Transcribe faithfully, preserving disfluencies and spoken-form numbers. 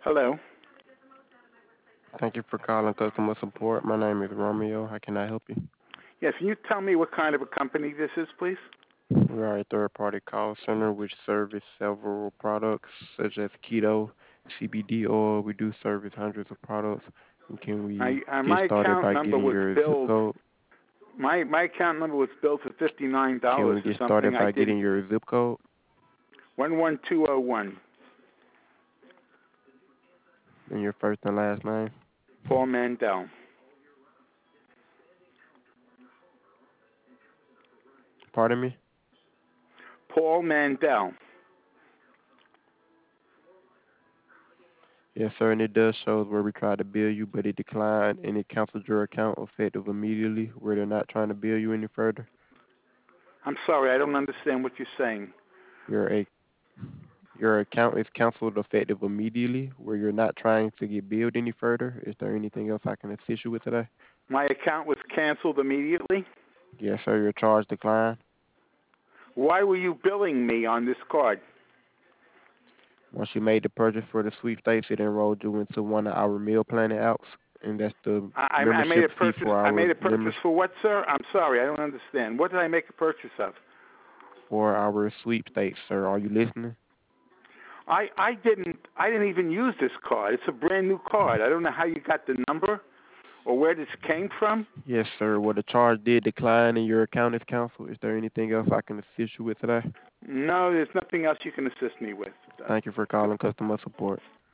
Hello. Thank you for calling customer support. My name is Romeo. How can I help you? Yes, can you tell me what kind of a company this is, please? We are a third-party call center which service several products such as keto, C B D oil. We do service hundreds of products. And can we My uh, get my started account by number getting was your zip billed. code? My my account number was billed for fifty nine Can dollars we or get something. started I by didn't. getting your zip code One one two zero one. and your first and last name? Paul Mandel. Pardon me? Paul Mandel. Yes, sir, and it does show where we tried to bill you, but it declined and it canceled your account effective immediately, where they're not trying to bill you any further. I'm sorry, I don't understand what you're saying. Your a your account is canceled effective immediately, where you're not trying to get billed any further. Is there anything else I can assist you with today? My account was canceled immediately. Yes, sir, your charge declined. Why were you billing me on this card? Once you made the purchase for the sweepstakes, it enrolled you into one of our meal planning apps, and that's the I, I made membership a fee purchase. for I made our a purchase members for what, sir? I'm sorry, I don't understand. What did I make a purchase of? for our sweepstakes, sir. Are you listening? I I didn't I didn't even use this card. It's a brand new card. I don't know how you got the number or where this came from. Yes, sir. Well, the charge did decline and your account is canceled. Is there anything else I can assist you with today? No, there's nothing else you can assist me with. Thank you for calling customer support.